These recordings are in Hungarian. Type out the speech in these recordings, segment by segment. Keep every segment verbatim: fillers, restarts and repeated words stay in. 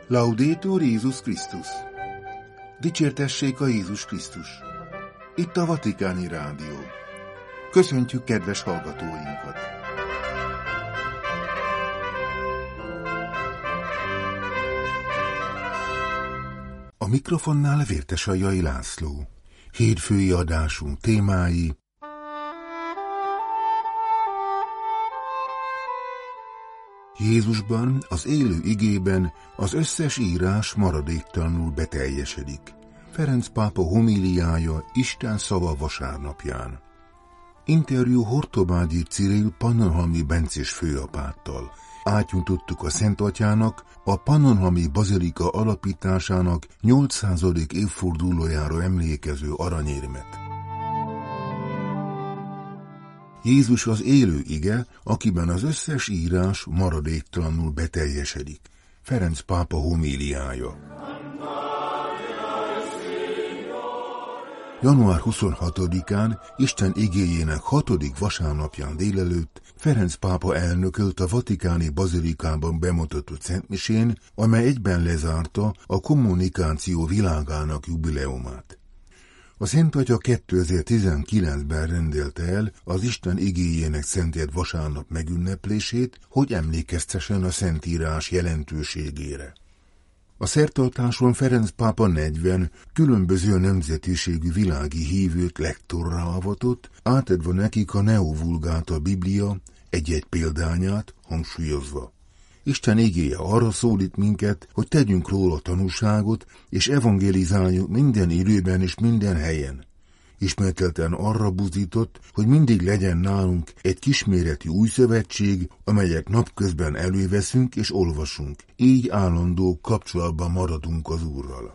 Laudetur Jézus Krisztus! Dicsértessék a Jézus Krisztus! Itt a Vatikáni Rádió. Köszöntjük kedves hallgatóinkat! A mikrofonnál Vértesajjai László. Hétfői adásunk témái: Jézusban, az élő igében az összes írás maradéktalanul beteljesedik. Ferenc pápa homíliája Isten szava vasárnapján. Interjú Hortobágyi Cirill pannonhalmi bencés főapáttal. Átnyújtottuk a Szent Atyának a pannonhalmi bazilika alapításának nyolcszázadik évfordulójára emlékező aranyérmet. Jézus az élő ige, akiben az összes írás maradéktalanul beteljesedik. Ferenc pápa homíliája. január huszonhatodikán, Isten igéjének hatodik vasárnapján délelőtt Ferenc pápa elnökölt a vatikáni bazilikában bemutatott szentmisén, amely egyben lezárta a kommunikáció világának jubileumát. A Szent Atya kétezer-tizenkilencben rendelte el az Isten igéjének szentelt vasárnap megünneplését, hogy emlékeztessen a Szentírás jelentőségére. A szertartáson Ferenc pápa negyven különböző nemzetiségű világi hívőt lektorrá avatott, átadva nekik a Neo Vulgata Biblia egy-egy példányát, hangsúlyozva: Isten igéje arra szólít minket, hogy tegyünk róla tanúságot, és evangélizáljuk minden időben és minden helyen. Ismételten arra buzdított, hogy mindig legyen nálunk egy kisméretű új szövetség, amelyet napközben előveszünk és olvasunk. Így állandó kapcsolatban maradunk az Úrral.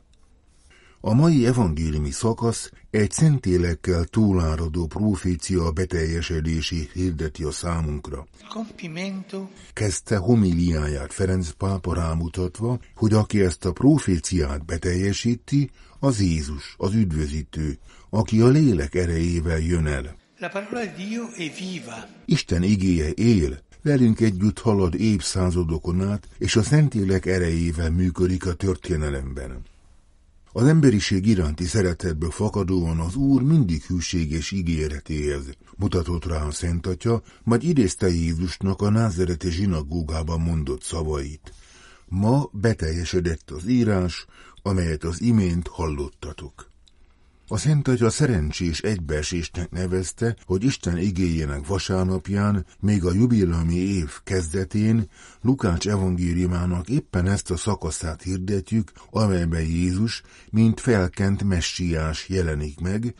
A mai evangéliumi szakasz egy szentélekkel túláradó profécia beteljesedését hirdeti a számunkra. Compimento. Kezdte homíliáját Ferenc pápa rámutatva, hogy aki ezt a proféciát beteljesíti, az Jézus, az üdvözítő, aki a lélek erejével jön el. La parola di Dio è viva. Isten igéje él, velünk együtt halad évszázadokon át, és a Szentlélek erejével működik a történelemben. Az emberiség iránti szeretetből fakadóan az Úr mindig hűséges ígéretéhez mutatott rá a Szent Atya, majd idézte Jézusnak a názereti zsinagógában mondott szavait. Ma beteljesedett az írás, amelyet az imént hallottatok. A Szent Atya szerencsés egybeesésnek nevezte, hogy Isten igéjének vasárnapján, még a jubileumi év kezdetén Lukács evangéliumának éppen ezt a szakaszát hirdetjük, amelyben Jézus, mint felkent messiás jelenik meg,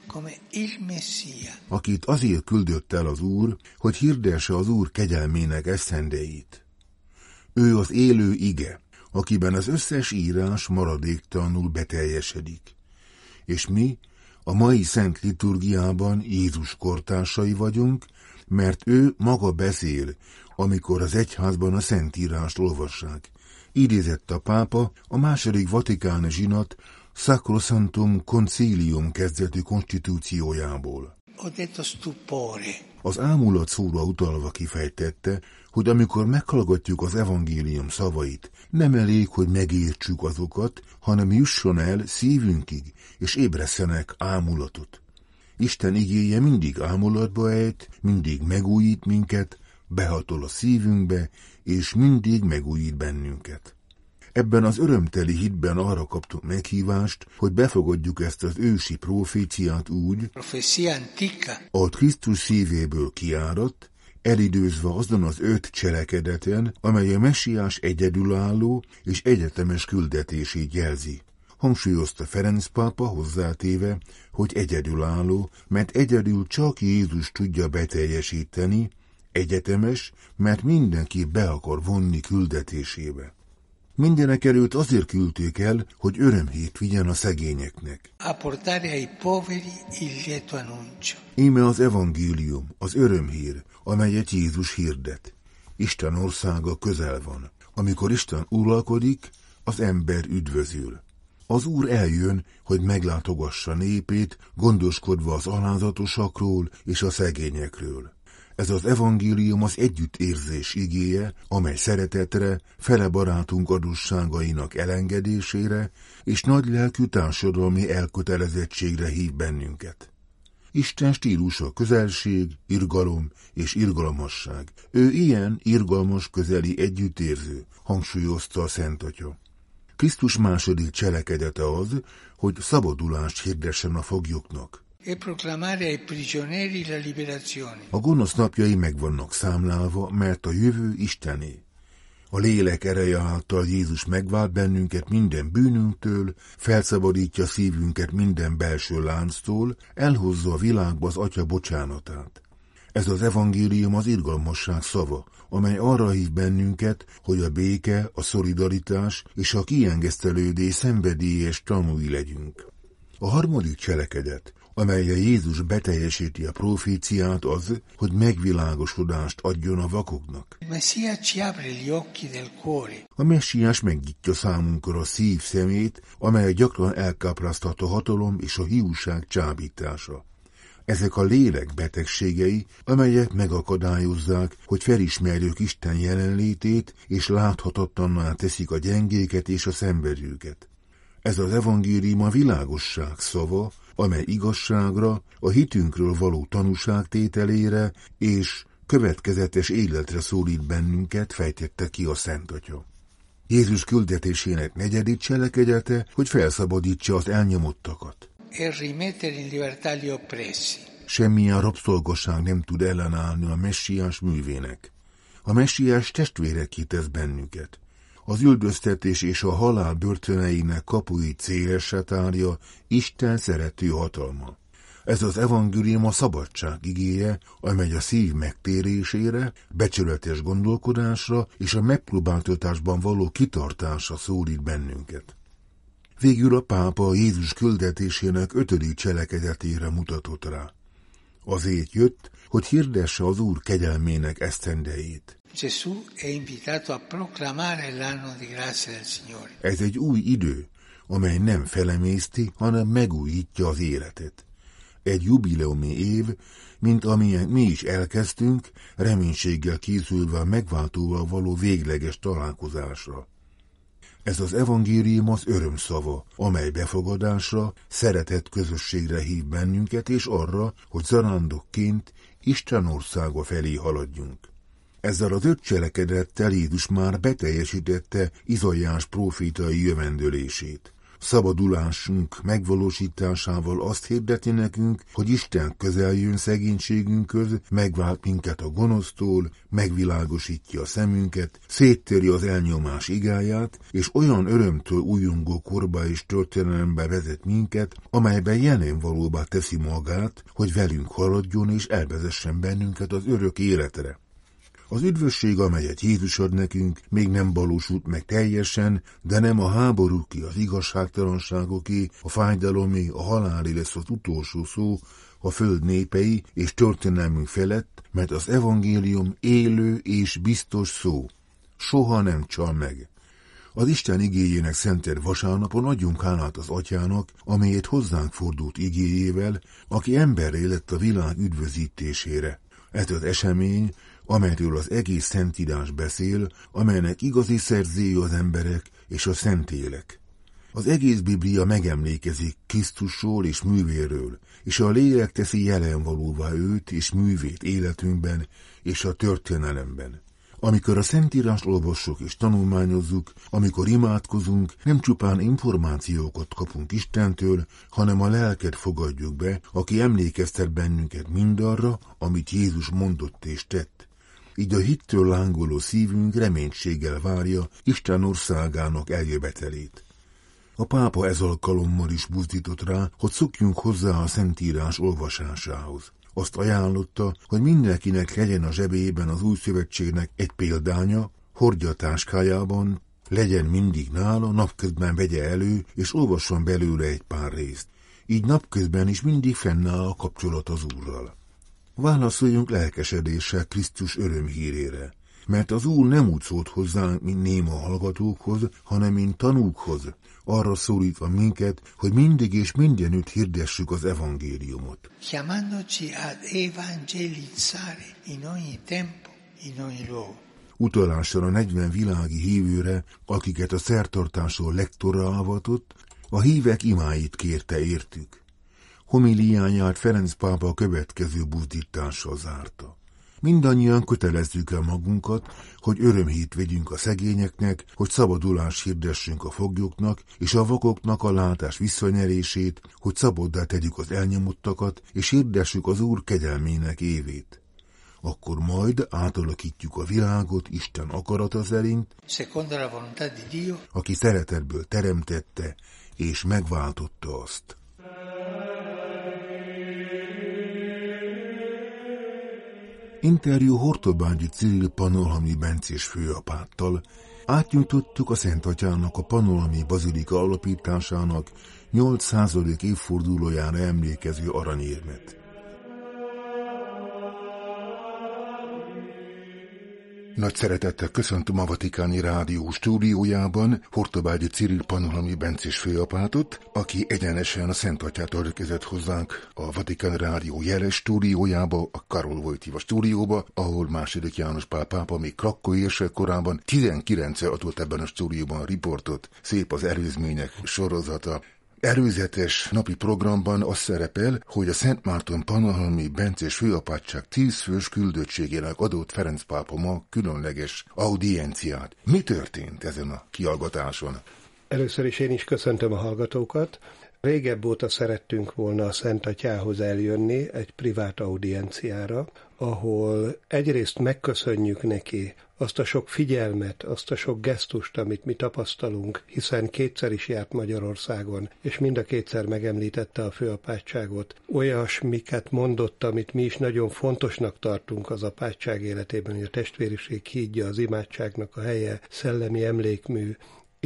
akit azért küldött el az Úr, hogy hirdesse az Úr kegyelmének esztendeit. Ő az élő ige, akiben az összes írás maradéktalanul beteljesedik. És mi a mai szent liturgiában Jézus kortársai vagyunk, mert ő maga beszél, amikor az egyházban a Szentírást olvassák. Idézett a pápa a második vatikáni zsinat Sacrosanctum Concilium kezdetű konstitúciójából. Az ámulat szóra utalva kifejtette, hogy amikor meghallgatjuk az evangélium szavait, nem elég, hogy megértsük azokat, hanem jusson el szívünkig, és ébresszenek ámulatot. Isten igéje mindig ámulatba ejt, mindig megújít minket, behatol a szívünkbe, és mindig megújít bennünket. Ebben az örömteli hitben arra kaptunk meghívást, hogy befogadjuk ezt az ősi proféciát úgy, a Krisztus szívéből kiáradt, elidőzve azon az öt cselekedeten, amely a messiás egyedülálló és egyetemes küldetését jelzi. Hangsúlyozta Ferenc pápa hozzátéve, hogy egyedülálló, mert egyedül csak Jézus tudja beteljesíteni, egyetemes, mert mindenki be akar vonni küldetésébe. Mindenekelőtt azért küldték el, hogy örömhírt vigyen a szegényeknek. Íme az evangélium, az örömhír, amelyet Jézus hirdet. Isten országa közel van. Amikor Isten uralkodik, az ember üdvözül. Az Úr eljön, hogy meglátogassa népét, gondoskodva az alázatosakról és a szegényekről. Ez az evangélium az együttérzés igéje, amely szeretetre, fele barátunk adósságainak elengedésére és nagylelkű társadalmi elkötelezettségre hív bennünket. Isten stílusa közelség, irgalom és irgalmasság. Ő ilyen irgalmas közeli együttérző, hangsúlyozta a Szent Atya. Krisztus második cselekedete az, hogy szabadulást hirdessen a foglyoknak. A gonosz napjai meg vannak számlálva, mert a jövő Istené. A lélek ereje által Jézus megvált bennünket minden bűnünktől, felszabadítja szívünket minden belső lánctól, elhozza a világba az Atya bocsánatát. Ez az evangélium az irgalmasság szava, amely arra hív bennünket, hogy a béke, a szolidaritás és a kiengesztelődés szenvedélyes tanúi legyünk. A harmadik cselekedet, amellyel Jézus beteljesíti a proféciát, az, hogy megvilágosodást adjon a vakoknak. A messiás megnyitja számunkra a szív szemét, amely gyakran elkápráztat a hatalom és a hiúság csábítása. Ezek a lélek betegségei, amelyek megakadályozzák, hogy felismerjük Isten jelenlétét, és láthatatlanná teszik a gyengéket és a szenvedőket. Ez az evangélium a világosság szava, amely igazságra, a hitünkről való tanúságtételére és következetes életre szólít bennünket, fejtette ki a Szent Atya. Jézus küldetésének negyedik cselekedete, hogy felszabadítsa az elnyomottakat. Semmilyen rabszolgaság nem tud ellenállni a messiás művének. A messiás testvérekké tesz bennünket. Az üldöztetés és a halál börtöneinek kapuit szélesre tárja Isten szerető hatalma. Ez az evangélium a szabadság igéje, amely a szív megtérésére, becsületes gondolkodásra és a megpróbáltatásban való kitartásra szólít bennünket. Végül a pápa a Jézus küldetésének ötödik cselekedetére mutatott rá. Azért jött, hogy hirdesse az Úr kegyelmének esztendejét. Ez egy új idő, amely nem felemészti, hanem megújítja az életet. Egy jubileumi év, mint amilyen mi is elkezdtünk, reménységgel készülve a megváltóval való végleges találkozásra. Ez az evangélium az örömszava, amely befogadásra, szeretett közösségre hív bennünket, és arra, hogy zarándokként Isten országa felé haladjunk. Ezzel az öt cselekedettel Jézus már beteljesítette Izaiás prófétai jövendőlését. Szabadulásunk megvalósításával azt hirdeti nekünk, hogy Isten közel jön szegénységünkhöz, megvált minket a gonosztól, megvilágosítja a szemünket, széttöri az elnyomás igáját, és olyan örömtől újjongó korba és történelembe vezet minket, amelyben jelen valóbbá teszi magát, hogy velünk haladjon és elvezessen bennünket az örök életre. Az üdvösség, amelyet Jézus ad nekünk, még nem valósult meg teljesen, de nem a háborúké, az igazságtalanságoké, a fájdalomé, a halálé lesz az utolsó szó a föld népei és történelmünk felett, mert az evangélium élő és biztos szó. Soha nem csal meg. Az Isten igéjének szentelt vasárnapon adjunk hálát az Atyának, amelyet hozzánk fordult igéjével, aki emberré lett a világ üdvözítésére. Ez az esemény, amelyről az egész Szentírás beszél, amelynek igazi szerzői az emberek és a szentélek. Az egész Biblia megemlékezik Krisztusról és művéről, és a lélek teszi jelenvalóvá őt és művét életünkben és a történelemben. Amikor a Szentírást olvassuk és tanulmányozzuk, amikor imádkozunk, nem csupán információkat kapunk Istentől, hanem a lelket fogadjuk be, aki emlékeztet bennünket mindarra, amit Jézus mondott és tett. Így a hittől lángoló szívünk reménységgel várja Isten országának eljövetelét. A pápa ez alkalommal is buzdított rá, hogy szokjunk hozzá a Szentírás olvasásához. Azt ajánlotta, hogy mindenkinek legyen a zsebében az új szövetségnek egy példánya, hordja a táskájában, legyen mindig nála, napközben vegye elő, és olvasson belőle egy pár részt. Így napközben is mindig fennáll a kapcsolat az Úrral. Válaszoljunk lelkesedéssel Krisztus örömhírére. mert az Úr nem úgy szólt hozzánk, mint néma hallgatókhoz, hanem mint tanúkhoz, arra szólítva minket, hogy mindig és mindenütt hirdessük az evangéliumot. Chiamandoci ad evangelizzare in ogni tempo, in ogni luogo. Utalással a negyven világi hívőre, akiket a szertartásról lektorra avatott, a hívek imáit kérte értük. Homiliáját Ferenc pápa a következő buzdítással zárta. Mindannyian kötelezzük el magunkat, hogy örömhírt vegyünk a szegényeknek, hogy szabadulást hirdessünk a foglyoknak, és a vakoknak a látás visszanyerését, hogy szabaddá tegyük az elnyomottakat, és hirdessük az Úr kegyelmének évét. Akkor majd átalakítjuk a világot Isten akarata szerint, aki szeretetből teremtette, és megváltotta azt. Interjú Hortobágyi Cirill pannonhalmi bencés főapáttal átnyújtottuk a Szent Atyának a pannonhalmi bazilika alapításának nyolcszázadik évfordulójára emlékező aranyérmet. Nagy szeretettel köszöntöm a Vatikáni Rádió stúdiójában Hortobágyi Cirill pannonhalmi bencés főapátot, aki egyenesen a Szent Atyától érkezett hozzánk a Vatikáni Rádió jeles stúdiójába, a Karol Wojtyła stúdióba, ahol második János Pál pápa még krakkói érsek korában tizenkilencszer adott ebben a stúdióban a riportot. Szép az előzmények sorozata. Előzetes napi programban az szerepel, hogy a Szent Márton pannonhalmi bencés főapátság tíz fős küldöttségének adott Ferenc pápa ma különleges audienciát. Mi történt ezen a kihallgatáson? Először is én is köszöntöm a hallgatókat. Régebb óta szerettünk volna a Szent Atyához eljönni egy privát audienciára, ahol egyrészt megköszönjük neki azt a sok figyelmet, azt a sok gesztust, amit mi tapasztalunk, hiszen kétszer is járt Magyarországon, és mind a kétszer megemlítette a főapátságot. Olyasmiket mondott, amit mi is nagyon fontosnak tartunk az apátság életében, hogy a testvériség hídja, az imádságnak a helye, szellemi emlékmű,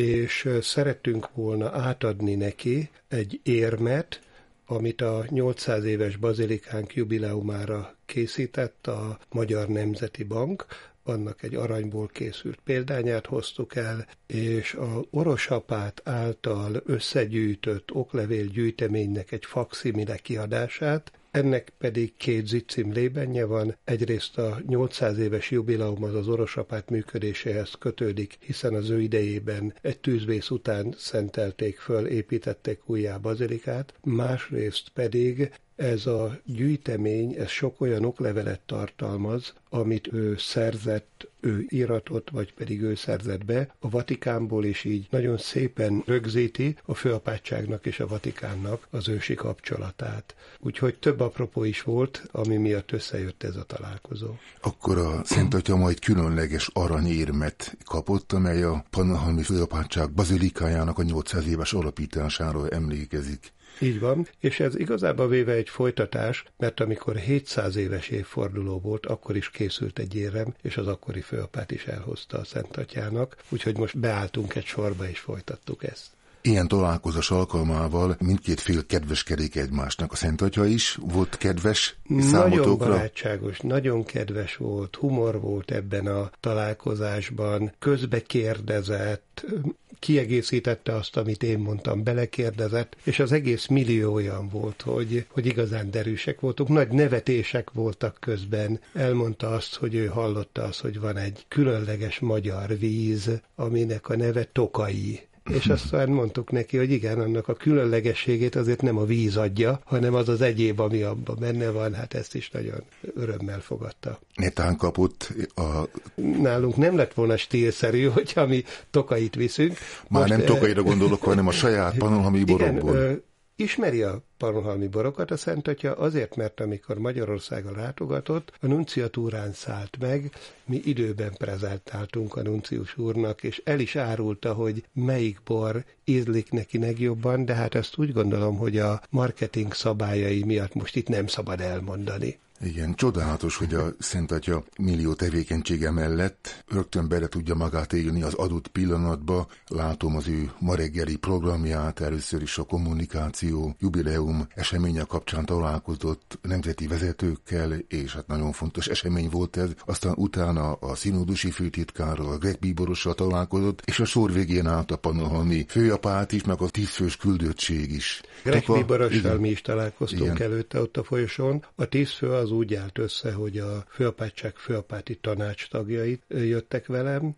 és szerettünk volna átadni neki egy érmet, amit a nyolcszáz éves bazilikánk jubileumára készített a Magyar Nemzeti Bank, annak egy aranyból készült példányát hoztuk el, és a Orosapát által összegyűjtött oklevél gyűjteménynek egy fakszimile kiadását, ennek pedig két zicimlébenje van. Egyrészt a nyolcszáz éves jubileum az az Orosapát működéséhez kötődik, hiszen az ő idejében egy tűzvész után szentelték föl, építették újjá bazilikát, másrészt pedig ez a gyűjtemény, ez sok olyan oklevelet tartalmaz, amit ő szerzett, ő íratott, vagy pedig ő szerzett be a Vatikánból, és így nagyon szépen rögzíti a főapátságnak és a Vatikánnak az ősi kapcsolatát. Úgyhogy több apropó is volt, ami miatt összejött ez a találkozó. Akkor a Szent Atya majd különleges aranyérmet kapott, amely a pannonhalmi főapátság bazilikájának a nyolcszáz éves alapításáról emlékezik. Így van, és ez igazából véve egy folytatás, mert amikor hétszáz éves évforduló volt, akkor is készült egy érem, és az akkori főapát is elhozta a Szent Atyának, úgyhogy most beálltunk egy sorba, és folytattuk ezt. Ilyen találkozás alkalmával mindkét fél kedveskedik egymásnak. A Szent Atya is volt kedves számotokra? Nagyon barátságos, nagyon kedves volt, humor volt ebben a találkozásban, közbe kérdezett, kiegészítette azt, amit én mondtam, belekérdezett, és az egész millió olyan volt, hogy, hogy igazán derűsek voltunk, nagy nevetések voltak közben. Elmondta azt, hogy ő hallotta azt, hogy van egy különleges magyar víz, aminek a neve Tokai. És aztán mondtuk neki, hogy igen, annak a különlegességét azért nem a víz adja, hanem az az egyéb, ami abban benne van, hát ezt is nagyon örömmel fogadta. Netán kapott a... Nálunk nem lett volna stílszerű, hogyha mi Tokait viszünk. Már Most, nem Tokaira gondolok, hanem a saját pannonhalmi borokból. Igen, ismeri a pannonhalmi borokat a Szent Atya, azért, mert amikor Magyarországra látogatott, a nunciatúrán szállt meg, mi időben prezentáltunk a nuncius úrnak, és el is árulta, hogy melyik bor ízlik neki legjobban, de hát ezt úgy gondolom, hogy a marketing szabályai miatt most itt nem szabad elmondani. Igen, csodálatos, hogy a Szent Atya millió tevékenysége mellett rögtön bele tudja magát élni az adott pillanatba. Látom az ő ma reggeli programját, először is a kommunikáció, jubileum eseménye kapcsán találkozott nemzeti vezetőkkel, és hát nagyon fontos esemény volt ez. Aztán utána a szinodusi főtitkárral, Greg Bíborossal találkozott, és a sor végén állt a pannonhalmi főapát is, meg a tízfős küldöttség is. Greg Bíborossal mi is találkoztunk igen. előtte ott a folyosón. A tízfő az úgy állt össze, hogy a főapátság főapáti tanács tagjai jöttek velem,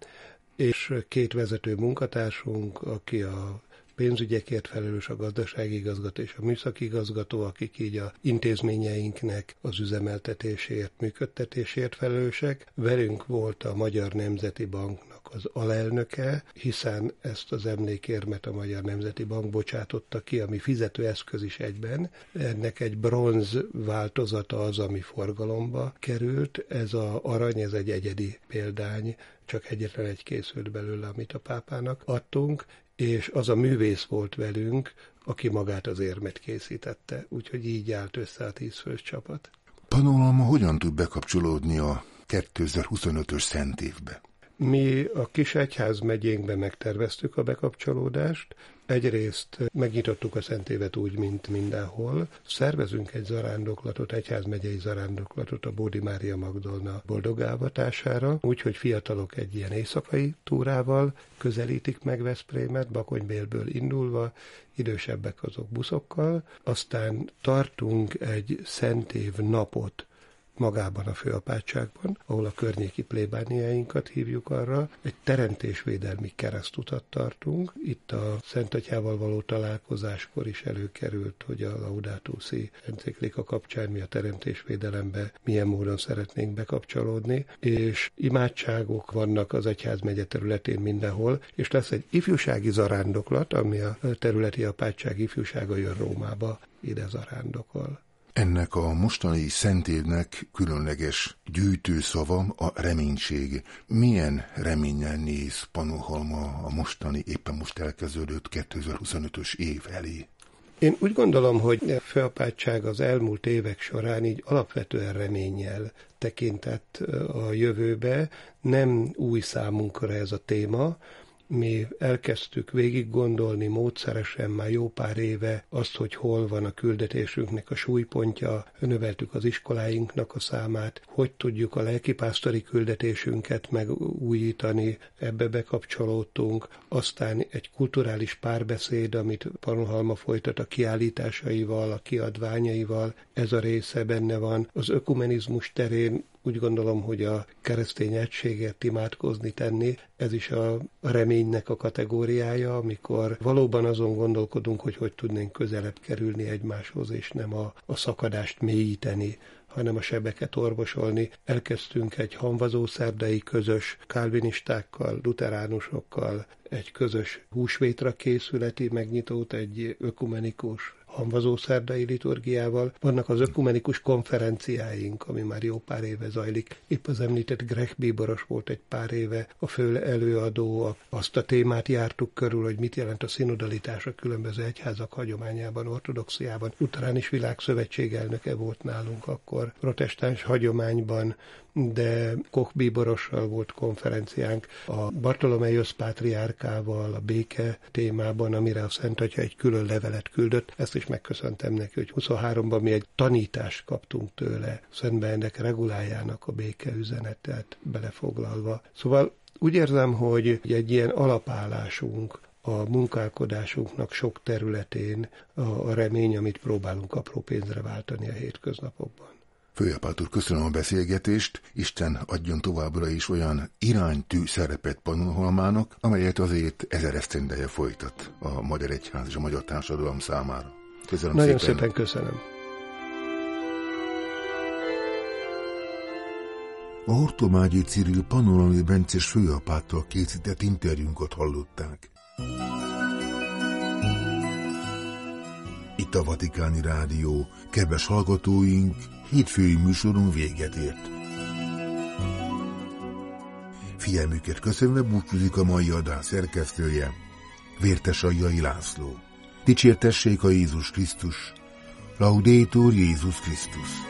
és két vezető munkatársunk, aki a pénzügyekért felelős, a gazdasági igazgató és a műszaki igazgató, akik így a intézményeinknek az üzemeltetésért, működtetésért felelősek. Velünk volt a Magyar Nemzeti Banknak az alelnöke, hiszen ezt az emlékérmet a Magyar Nemzeti Bank bocsátotta ki, ami fizetőeszköz is egyben. Ennek egy bronz változata az, ami forgalomba került. Ez az arany, ez egy egyedi példány, csak egyetlen egy készült belőle, amit a pápának adtunk, és az a művész volt velünk, aki magát az érmet készítette. Úgyhogy így állt össze a tízfős csapat. Pannonhalma hogyan tud bekapcsolódni a kétezer-huszonötös szent évbe? Mi a kis egyházmegyénkben megterveztük a bekapcsolódást. Egyrészt megnyitottuk a Szent Évet úgy, mint mindenhol. Szervezünk egy zarándoklatot, egyházmegyei zarándoklatot a Bódi Mária Magdolna boldogávatására, úgyhogy fiatalok egy ilyen éjszakai túrával közelítik meg Veszprémet, Bakonybélből indulva, idősebbek azok buszokkal. Aztán tartunk egy Szent Év napot magában a főapátságban, ahol a környéki plébániáinkat hívjuk arra, egy teremtésvédelmi keresztutat tartunk. Itt a Szent Atyával való találkozáskor is előkerült, hogy a Laudato Si enciklika kapcsán mi a teremtésvédelembe milyen módon szeretnénk bekapcsolódni, és imádságok vannak az egyházmegye területén mindenhol, és lesz egy ifjúsági zarándoklat, ami a területi apátság ifjúsága jön Rómába, ide zarándokol. Ennek a mostani szentévnek különleges gyűjtőszava a reménység. Milyen reménnyel néz Pannonhalma a mostani, éppen most elkezdődött kétezer-huszonötös év elé? Én úgy gondolom, hogy a főapátság az elmúlt évek során így alapvetően reménnyel tekintett a jövőbe. Nem új számunkra ez a téma. Mi elkezdtük végig gondolni módszeresen már jó pár éve azt, hogy hol van a küldetésünknek a súlypontja, növeltük az iskoláinknak a számát, hogy tudjuk a lelkipásztori küldetésünket megújítani, ebbe bekapcsolódtunk, aztán egy kulturális párbeszéd, amit Pannonhalma folytat a kiállításaival, a kiadványaival, ez a része benne van. Az ökumenizmus terén úgy gondolom, hogy a keresztény egységért imádkozni, tenni, ez is a reménynek a kategóriája, amikor valóban azon gondolkodunk, hogy hogy tudnénk közelebb kerülni egymáshoz, és nem a, a szakadást mélyíteni, hanem a sebeket orvosolni. Elkezdtünk egy hamvazószerdai közös kálvinistákkal, luteránusokkal egy közös húsvétra készületi megnyitót, egy ökumenikus hamvazószerdai liturgiával. Vannak az ökumenikus konferenciáink, ami már jó pár éve zajlik. Épp az említett Greg Bíboros volt egy pár éve a fő előadó. Azt a témát jártuk körül, hogy mit jelent a szinodalitás a különböző egyházak hagyományában, ortodoxiában. Luteránis Világszövetség elnöke volt nálunk akkor, protestáns hagyományban, de Koch Bíborossal volt konferenciánk, a Bartolomeusz pátriárkával, a béke témában, amire a Szent Atya egy külön levelet küldött. Ezt is megköszöntem neki, hogy huszonháromban mi egy tanítást kaptunk tőle, Szent Benedek regulájának a béke üzenetet belefoglalva. Szóval úgy érzem, hogy egy ilyen alapállásunk a munkálkodásunknak sok területén a remény, amit próbálunk apró pénzre váltani a hétköznapokban. Főapát úr, köszönöm a beszélgetést, Isten adjon továbbra is olyan iránytű szerepet Pannonhalmának, amelyet azért ezer esztendeje folytat a Magyar Egyház és a magyar társadalom számára. Köszönöm Nagyon szépen. szépen köszönöm. A Hortobágyi Cirill Pannonhalmi Bencés főapáttal készített interjúnkat hallották. Itt a Vatikáni Rádió. Kedves hallgatóink, hétfői műsorunk véget ért. Figyelmüket köszönve búcsúzik a mai adás szerkesztője, Vértesaljai László. Dicsértessék a Jézus Krisztus! Laudetur Jézus Krisztus!